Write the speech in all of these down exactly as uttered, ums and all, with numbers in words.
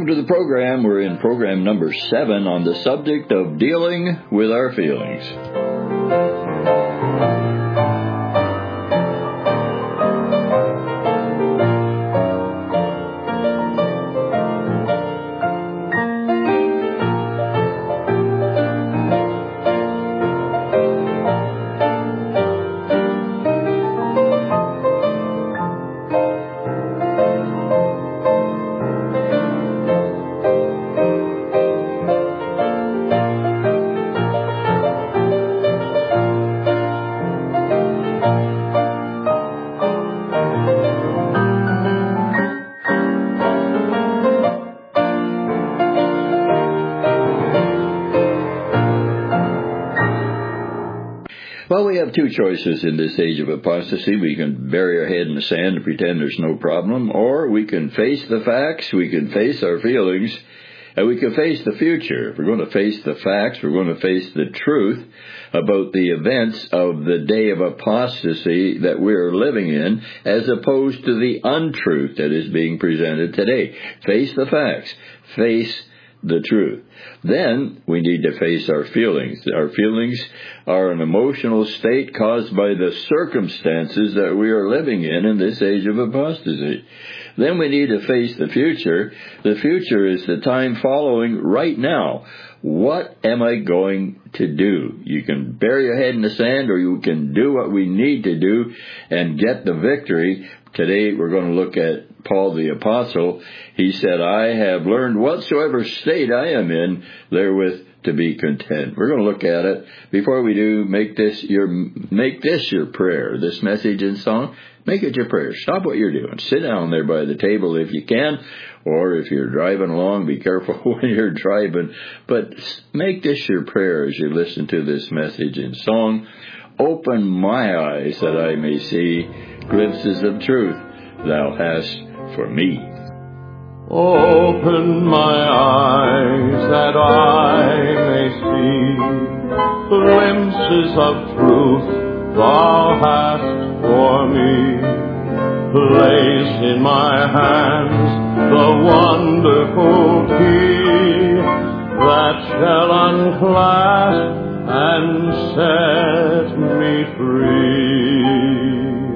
Welcome to the program. We're in program number seven on the subject of dealing with our feelings. Well, we have two choices in this age of apostasy. We can bury our head in the sand and pretend there's no problem, or we can face the facts, we can face our feelings, and we can face the future. If we're going to face the facts, we're going to face the truth about the events of the day of apostasy that we're living in, as opposed to the untruth that is being presented today. Face the facts. Face the truth. Then we need to face our feelings. Our feelings are an emotional state caused by the circumstances that we are living in in this age of apostasy. Then we need to face the future. The future is the time following right now. What am I going to do? You can bury your head in the sand, or you can do what we need to do and get the victory. Today we're going to look at Paul the Apostle. He said, I have learned whatsoever state I am in, therewith to be content. We're going to look at it. Before we do, make this your make this your prayer. This message and song, make it your prayer. Stop what you're doing. Sit down there by the table if you can, or if you're driving along, be careful when you're driving. But make this your prayer as you listen to this message and song. Open my eyes that I may see glimpses of truth thou hast for me. Open my eyes that I may see glimpses of truth thou hast for me. Place in my hands the wonderful key that shall unclasp and set me free.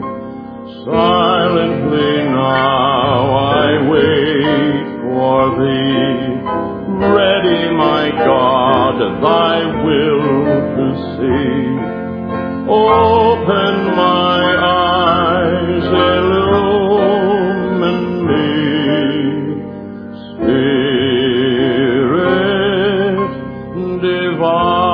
Silently now I wait for thee, ready, my God, thy will to see. Open my eyes, illumine me, Spirit divine.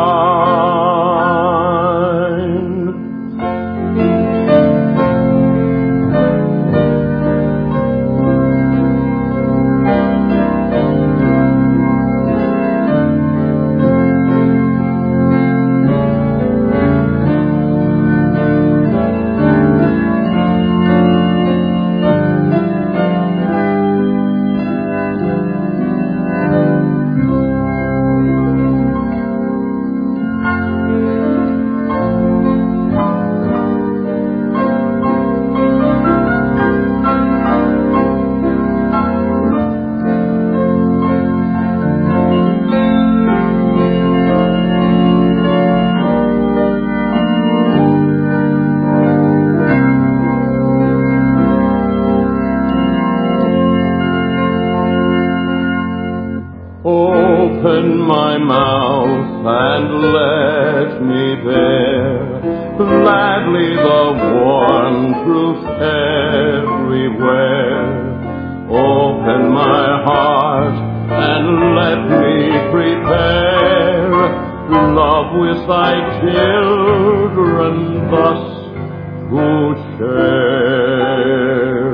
Open my mouth and let me bear gladly the warm truth everywhere. Open my heart and let me prepare love with thy children thus who share.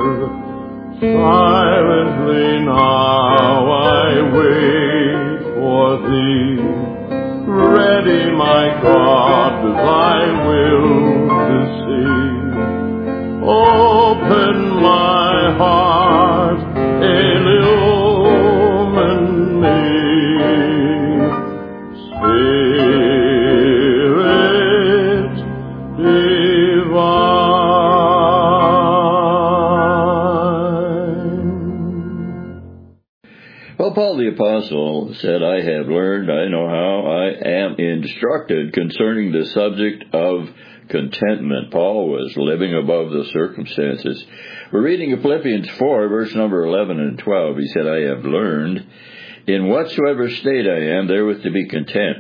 Silently now I wait for thee, ready, my God, thy will to see. Open my heart, illumine me, Spirit divine. Well, Paul the Apostle said, I have learned, I know how, I am instructed concerning the subject of contentment. Paul was living above the circumstances. We're reading Philippians four, verse number eleven and twelve. He said, I have learned, in whatsoever state I am, therewith to be content.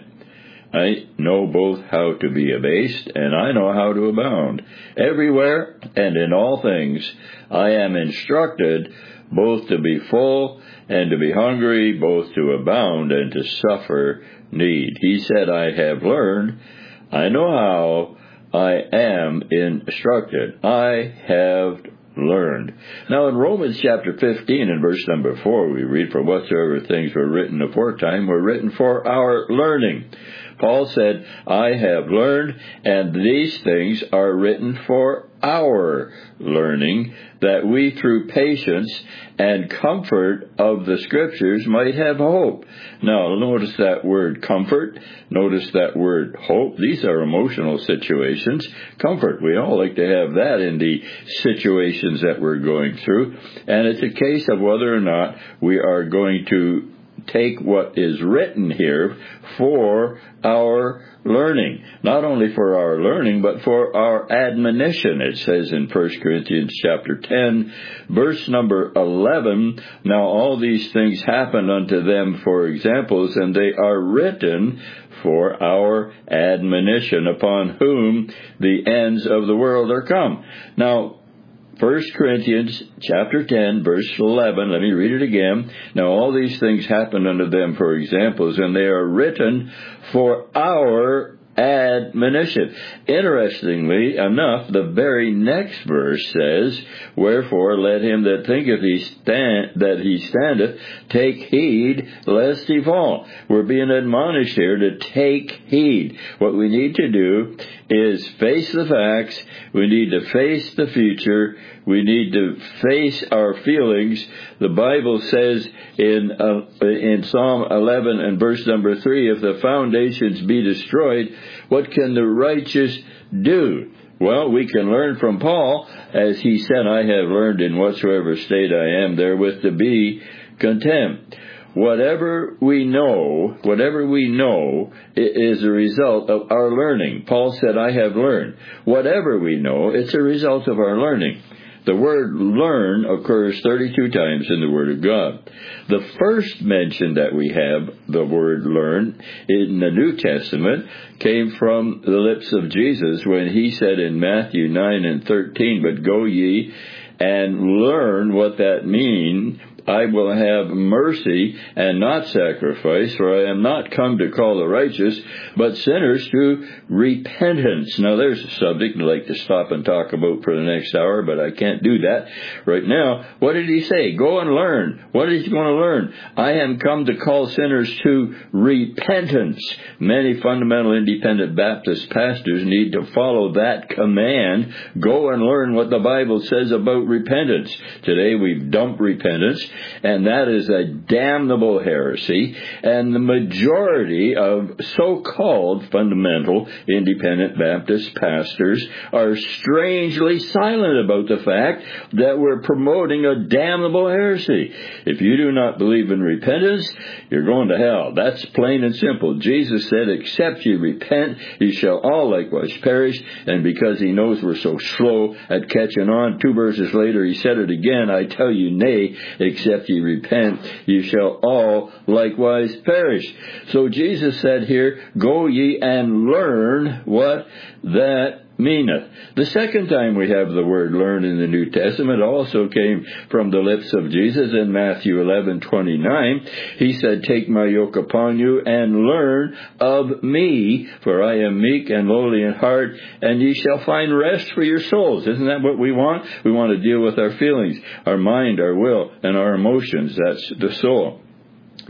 I know both how to be abased, and I know how to abound. Everywhere and in all things I am instructed, both to be full and to be hungry, both to abound and to suffer need. He said, I have learned, I know how, I am instructed. I have learned. Now in Romans chapter fifteen and verse number four, we read, for whatsoever things were written aforetime were written for our learning. Paul said, I have learned, and these things are written for our learning, that we through patience and comfort of the Scriptures might have hope. Now, notice that word comfort. Notice that word hope. These are emotional situations. Comfort, we all like to have that in the situations that we're going through. And it's a case of whether or not we are going to take what is written here for our learning. Not only for our learning, but for our admonition. It says in First Corinthians chapter ten, verse number eleven, now all these things happen unto them for examples, and they are written for our admonition, upon whom the ends of the world are come. Now, First Corinthians chapter ten, verse eleven, let me read it again. Now all these things happen unto them for examples, and they are written for our admonition. Interestingly enough, the very next verse says, wherefore let him that thinketh he stand, that he standeth take heed lest he fall. We're being admonished here to take heed. What we need to do is face the facts. We need to face the future. We need to face our feelings. The Bible says in uh, in Psalm eleven and verse number three, if the foundations be destroyed, what can the righteous do? Well, we can learn from Paul, as he said, I have learned in whatsoever state I am therewith to be content. Whatever we know, whatever we know is a result of our learning. Paul said, I have learned. Whatever we know, it's a result of our learning. The word learn occurs thirty-two times in the Word of God. The first mention that we have, the word learn, in the New Testament came from the lips of Jesus when he said in Matthew nine and thirteen, but go ye and learn what that means. I will have mercy and not sacrifice, for I am not come to call the righteous, but sinners to repentance. Now there's a subject I'd like to stop and talk about for the next hour, but I can't do that right now. What did he say? Go and learn. What is he going to learn? I am come to call sinners to repentance. Many fundamental independent Baptist pastors need to follow that command. Go and learn what the Bible says about repentance. Today we've dumped repentance, and that is a damnable heresy, and the majority of so-called fundamental independent Baptist pastors are strangely silent about the fact that we're promoting a damnable heresy. If you do not believe in repentance, you're going to hell. That's plain and simple. Jesus said, except ye repent, ye shall all likewise perish, and because he knows we're so slow at catching on, two verses later he said it again, I tell you, nay, except ye repent, ye shall all likewise perish. So Jesus said here, go ye and learn what that meaneth. The second time we have the word learn in the New Testament also came from the lips of Jesus in Matthew eleven twenty-nine. He said, take my yoke upon you and learn of me, for I am meek and lowly in heart, and ye shall find rest for your souls. Isn't that what we want? We want to deal with our feelings, our mind, our will, and our emotions. That's the soul.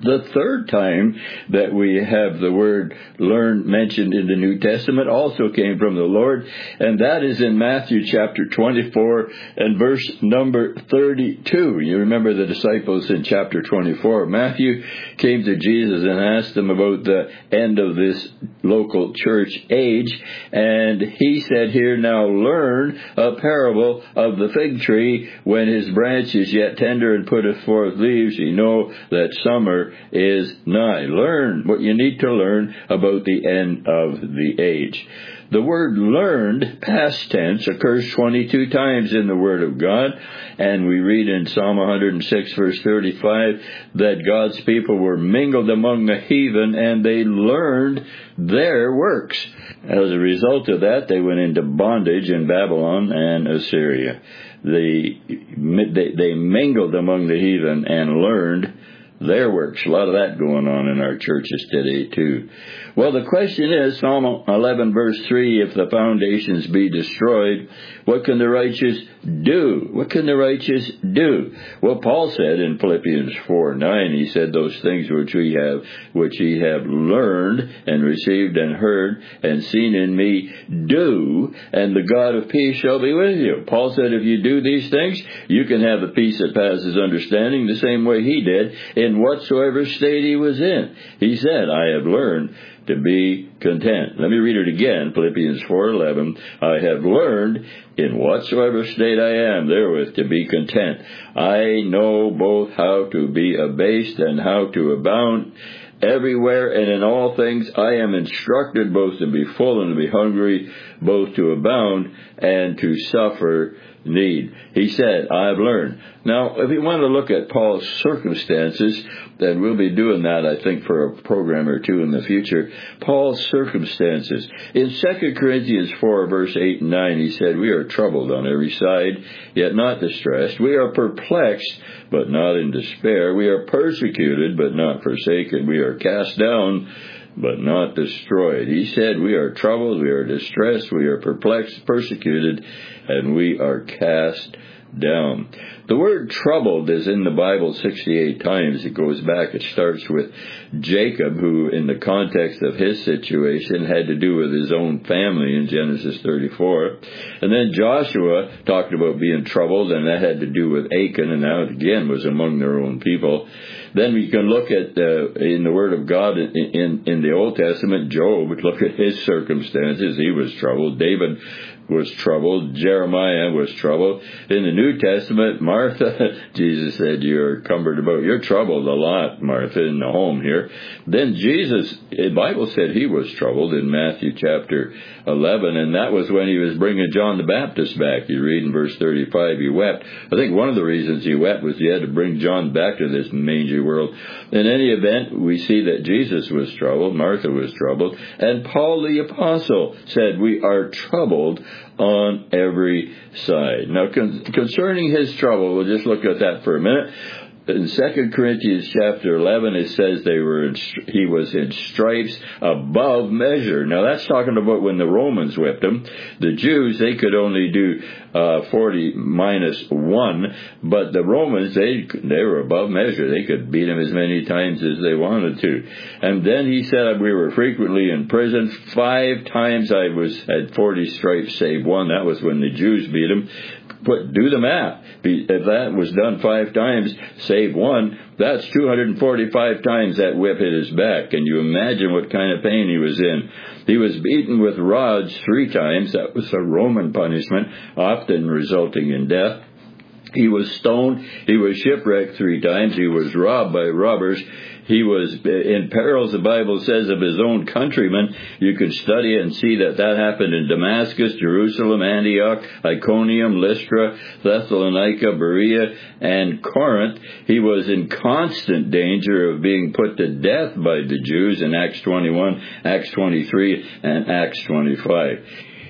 The third time that we have the word learn mentioned in the New Testament also came from the Lord, and that is in Matthew chapter twenty-four and verse number thirty-two. You remember the disciples in chapter twenty-four. Matthew came to Jesus and asked him about the end of this local church age, and he said here, now learn a parable of the fig tree. When his branch is yet tender and putteth forth leaves, ye know that summer is nigh. Learn what you need to learn about the end of the age. The word learned, past tense, occurs twenty-two times in the Word of God, and we read in Psalm one hundred six, verse thirty-five, that God's people were mingled among the heathen, and they learned their works. As a result of that, they went into bondage in Babylon and Assyria. They, they, they mingled among the heathen and learned their works. A lot of that going on in our churches today, too. Well, the question is, Psalm eleven, verse three, if the foundations be destroyed, what can the righteous do? What can the righteous do? Well, Paul said in Philippians four nine, he said, those things which we have, which ye have learned and received and heard and seen in me, do, and the God of peace shall be with you. Paul said, if you do these things, you can have the peace that passes understanding the same way he did in whatsoever state he was in. He said, I have learned to be content. Let me read it again, Philippians four eleven. I have learned in whatsoever state I am therewith to be content. I know both how to be abased and how to abound. Everywhere and in all things I am instructed both to be full and to be hungry, both to abound and to suffer need. He said, I have learned. Now, if you want to look at Paul's circumstances, then we'll be doing that, I think, for a program or two in the future. Paul's circumstances. In Second Corinthians four, verse eight and nine, he said, we are troubled on every side, yet not distressed. We are perplexed, but not in despair. We are persecuted, but not forsaken. We are cast down, but not destroyed. He said, we are troubled, we are distressed, we are perplexed, persecuted, and we are cast down. The word troubled is in the Bible sixty-eight times. It goes back, it starts with Jacob, who in the context of his situation had to do with his own family in Genesis thirty-four. And then Joshua talked about being troubled, and that had to do with Achan, and that again was among their own people. Then we can look at, uh, in the Word of God in, in, in the Old Testament, Job, look at his circumstances. He was troubled. David was troubled. Jeremiah was troubled. In the New Testament, Martha, Jesus said, you're cumbered about. You're troubled a lot, Martha, in the home here. Then Jesus, the Bible said he was troubled in Matthew chapter eleven, and that was when he was bringing John the Baptist back. You read in verse thirty-five, he wept. I think one of the reasons he wept was he had to bring John back to this mangy world. In any event, we see that Jesus was troubled, Martha was troubled, and Paul the Apostle said, we are troubled on every side. Now, con- concerning his trouble, we'll just look at that for a minute. In Second Corinthians chapter eleven, it says they were in, he was in stripes above measure. Now, that's talking about when the Romans whipped him. The Jews, they could only do uh, forty minus one, but the Romans, they they were above measure. They could beat him as many times as they wanted to. And then he said, we were frequently in prison. Five times I was had forty stripes save one. That was when the Jews beat him. Put, do the math. If that was done five times, save one, that's two hundred forty-five times that whip hit his back. Can you imagine what kind of pain he was in? He was beaten with rods three times. That was a Roman punishment, often resulting in death. He was stoned. He was shipwrecked three times. He was robbed by robbers. He was in perils, the Bible says, of his own countrymen. You could study and see that that happened in Damascus, Jerusalem, Antioch, Iconium, Lystra, Thessalonica, Berea, and Corinth. He was in constant danger of being put to death by the Jews in Acts twenty-one, Acts twenty-three, and Acts twenty-five.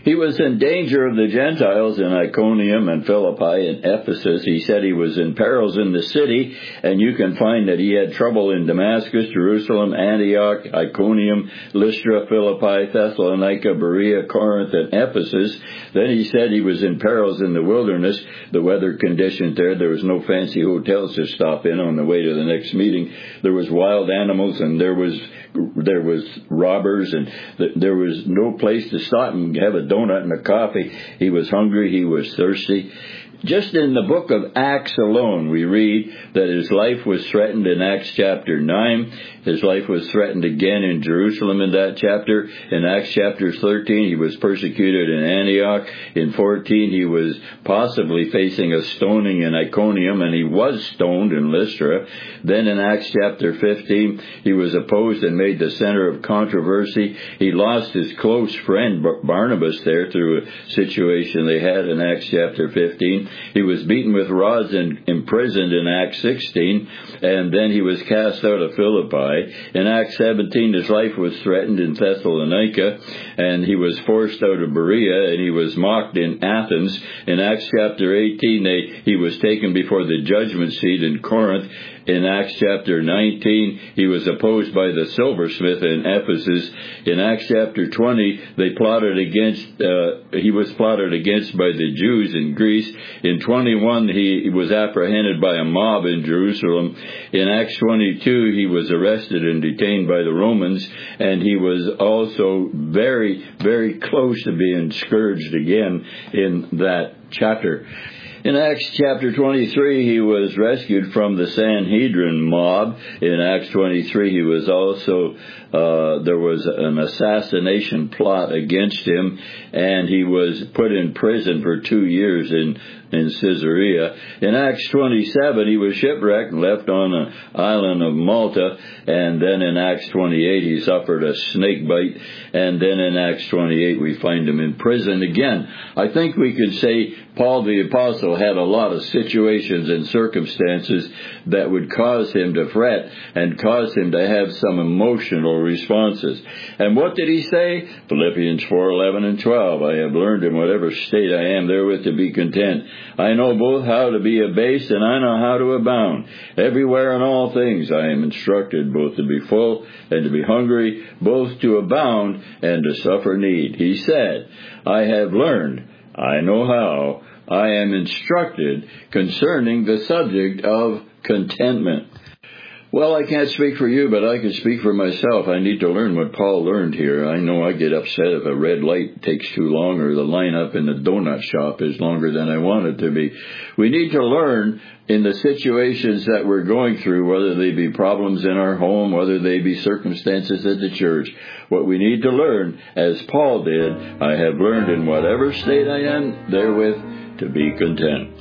He was in danger of the Gentiles in Iconium and Philippi and Ephesus. He said he was in perils in the city, and you can find that he had trouble in Damascus, Jerusalem, Antioch, Iconium, Lystra, Philippi, Thessalonica, Berea, Corinth, and Ephesus. Then he said he was in perils in the wilderness. The weather conditions there, there was no fancy hotels to stop in on the way to the next meeting. There was wild animals, and there was there was robbers, and th- there was no place to stop and have a donut and a coffee. He was hungry. He was thirsty. Just in the book of Acts alone, we read that his life was threatened in Acts chapter nine. His life was threatened again in Jerusalem in that chapter. In Acts chapter thirteen, he was persecuted in Antioch. In fourteen, he was possibly facing a stoning in Iconium, and he was stoned in Lystra. Then in Acts chapter fifteen, he was opposed and made the center of controversy. He lost his close friend Barnabas there through a situation they had in Acts chapter fifteen. He was beaten with rods and imprisoned in Acts sixteen, and then he was cast out of Philippi. In Acts seventeen, his life was threatened in Thessalonica, and he was forced out of Berea, and he was mocked in Athens. In Acts chapter eighteen, they, he was taken before the judgment seat in Corinth. In Acts chapter nineteen, he was opposed by the silversmith in Ephesus. In Acts chapter twenty, they plotted against, uh, he was plotted against by the Jews in Greece. In twenty-one, he was apprehended by a mob in Jerusalem. In Acts twenty-two, he was arrested and detained by the Romans, and he was also very, very close to being scourged again in that chapter. In Acts chapter twenty-three, he was rescued from the Sanhedrin mob. In Acts twenty-three, he was also, uh, there was an assassination plot against him, and he was put in prison for two years in in Caesarea. In Acts twenty-seven, he was shipwrecked and left on an island of Malta. And then in Acts twenty-eight, he suffered a snake bite. And then in Acts twenty-eight, we find him in prison again. I think we could say Paul the Apostle had a lot of situations and circumstances that would cause him to fret and cause him to have some emotional responses. And what did he say? Philippians four eleven and twelve. I have learned in whatever state I am therewith to be content. I know both how to be abased and I know how to abound. Everywhere in all things I am instructed both to be full and to be hungry, both to abound and to suffer need. He said, I have learned, I know how, I am instructed concerning the subject of contentment. Well, I can't speak for you, but I can speak for myself. I need to learn what Paul learned here. I know I get upset if a red light takes too long or the line up in the donut shop is longer than I want it to be. We need to learn in the situations that we're going through, whether they be problems in our home, whether they be circumstances at the church. What we need to learn, as Paul did, I have learned in whatever state I am therewith to be content.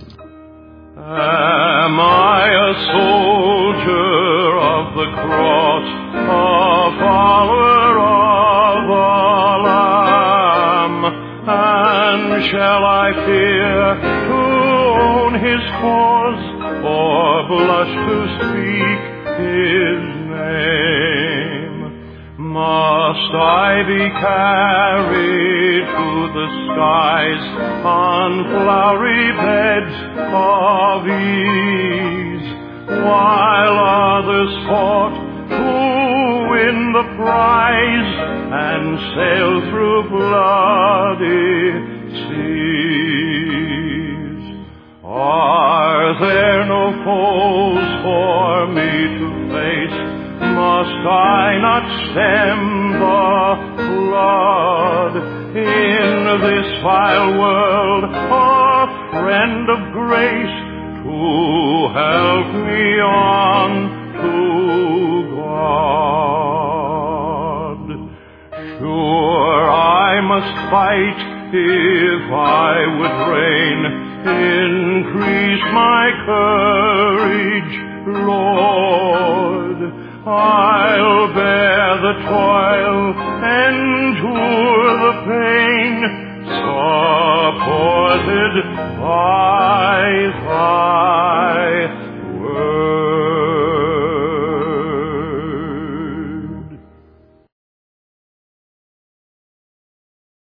Am I a soldier of the cross, a follower of the Lamb? And shall I fear to own his cause, or blush to speak his name? Must I be carried to the skies on flowery beds of ease, while others fought to win the prize and sail through bloody seas? Are there no foes for me to face? Must I not stem the flood in this vile world? A friend of grace to help me on to God. Sure, I must fight if I would reign. Increase my courage, Lord. I'll bear the toil, endure the pain, supported by thy